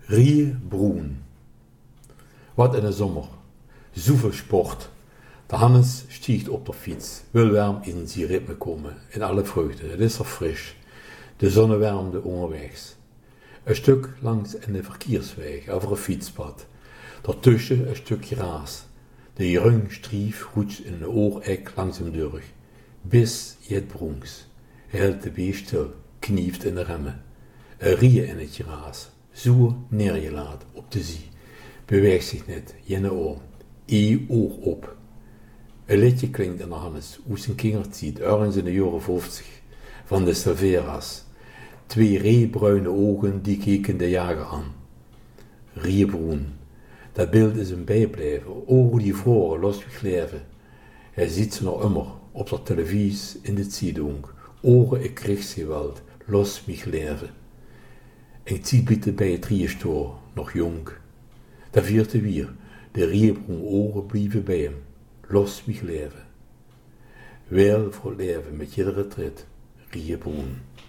Riebrun. Wat in de zomer. Zoveel sport. De Hannes stiegt op de fiets. Wil warm in zijn ritme komen. In alle vreugde. Het is er fris. De zon warmde onderwegs. Een stuk langs in de verkeersweg. Over een fietspad. Daartussen een stukje raas. De jong strief roets in een oorek langs hem deur. Bis jet bronks. Hij hield de beest stil. Knieft in de remmen. Een rie in het geraas. Zo neergelaten op de zee. Beweegt zich niet, jenne oor. Oor op. Een liedje klinkt in de Hannes, hoe zijn kindert ziet, ergens in de jaren 50, van de Silveras. 2 reebruine ogen, die keken de jager aan. Riebrun. Dat beeld is hem bijblijven, ogen die vroeger los leven. Hij ziet ze nog immer, op de televisie, in de Ziedung. Ogen ik kriegsgeweld, los mich leven. En zie bitte bij het riestoor, nog jong. Dat vierte weer, de riebrun ogen blieven bij hem, los mich leven. Wel voor leven met iedere tred, riebrun.